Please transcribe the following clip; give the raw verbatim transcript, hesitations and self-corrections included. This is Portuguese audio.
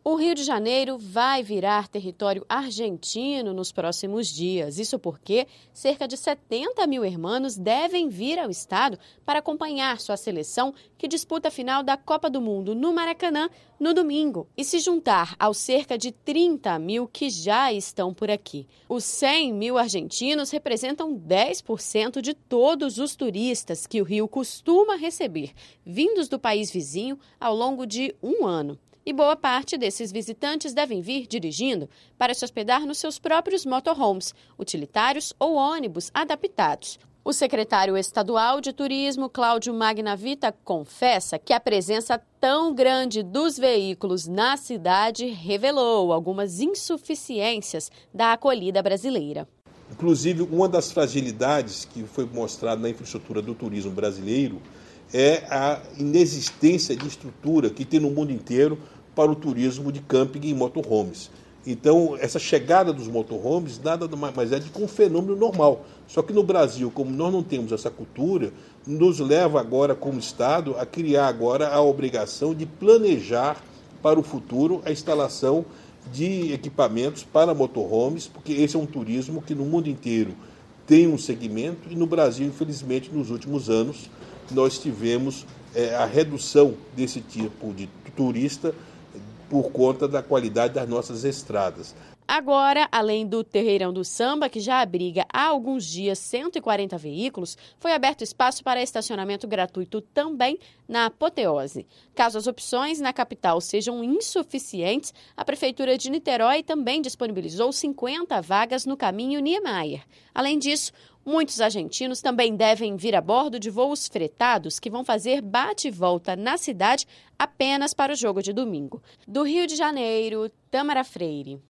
O Rio de Janeiro vai virar território argentino nos próximos dias. Isso porque cerca de setenta mil hermanos devem vir ao estado para acompanhar sua seleção, que disputa a final da Copa do Mundo no Maracanã no domingo, e se juntar aos cerca de trinta mil que já estão por aqui. Os cem mil argentinos representam dez por cento de todos os turistas que o Rio costuma receber, vindos do país vizinho ao longo de um ano. E boa parte desses visitantes devem vir dirigindo para se hospedar nos seus próprios motorhomes, utilitários ou ônibus adaptados. O secretário estadual de Turismo, Cláudio Magnavita, confessa que a presença tão grande dos veículos na cidade revelou algumas insuficiências da acolhida brasileira. Inclusive, uma das fragilidades que foi mostrada na infraestrutura do turismo brasileiro é a inexistência de estrutura que tem no mundo inteiro para o turismo de camping e motorhomes. Então, essa chegada dos motorhomes nada mais é do que um fenômeno normal. Só que no Brasil, como nós não temos essa cultura, nos leva agora, como Estado, a criar agora a obrigação de planejar para o futuro a instalação de equipamentos para motorhomes, porque esse é um turismo que no mundo inteiro tem um segmento e no Brasil, infelizmente, nos últimos anos, nós tivemos é, a redução desse tipo de turista por conta da qualidade das nossas estradas. Agora, além do Terreirão do Samba, que já abriga há alguns dias cento e quarenta veículos, foi aberto espaço para estacionamento gratuito também na Apoteose. Caso as opções na capital sejam insuficientes, a Prefeitura de Niterói também disponibilizou cinquenta vagas no caminho Niemeyer. Além disso, muitos argentinos também devem vir a bordo de voos fretados que vão fazer bate e volta na cidade apenas para o jogo de domingo. Do Rio de Janeiro, Tamara Freire.